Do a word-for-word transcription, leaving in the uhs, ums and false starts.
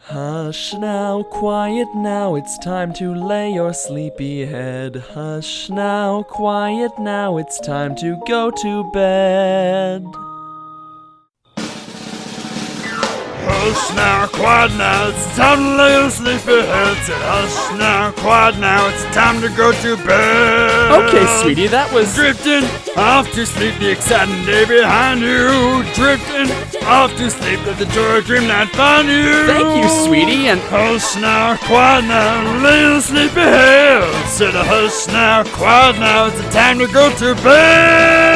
Hush now, quiet now, it's time to lay your sleepy head. Hush now, quiet now, it's time to go to bed. Hush now, quiet now, it's time to lay your sleepy head. Said hush now, quiet now, it's time to go to bed. Okay, sweetie, that was... Drifting off to sleep, the exciting day behind you. Drifting off to sleep, let the joy of dream not find you. Thank you, sweetie, and... Hush now, quiet now, lay your sleepy head. Said hush now, quiet now, it's the time to go to bed.